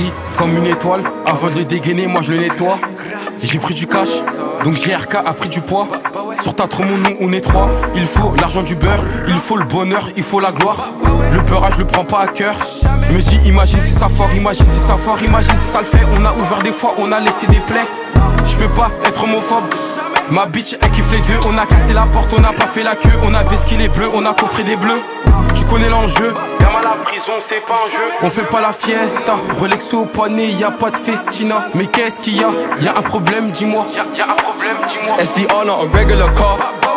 brille comme une étoile. Avant de le dégainer, moi je le nettoie. J'ai pris du cash, donc JRK a pris du poids. Sur ta trop nous on est trois. Il faut l'argent du beurre, il faut le bonheur, il faut la gloire. Le beurrage je le prends pas à cœur. Je me dis imagine si ça fort, imagine si ça fort, imagine si ça le fait. On a ouvert des fois, on a laissé des plaies. Je peux pas être homophobe. Ma bitch elle kiffe les deux. On a cassé la porte, on a pas fait la queue. On a vesqué les bleus, on a coffré des bleus. Tu connais l'enjeu. Gamin à la prison, c'est pas un jeu. On fait pas la fiesta, Rolex au poignet, y a pas de festina. Mais qu'est-ce qu'il y a? Y a un problème, dis-moi. Y'a un problème, dis-moi. SDR, not a regular car.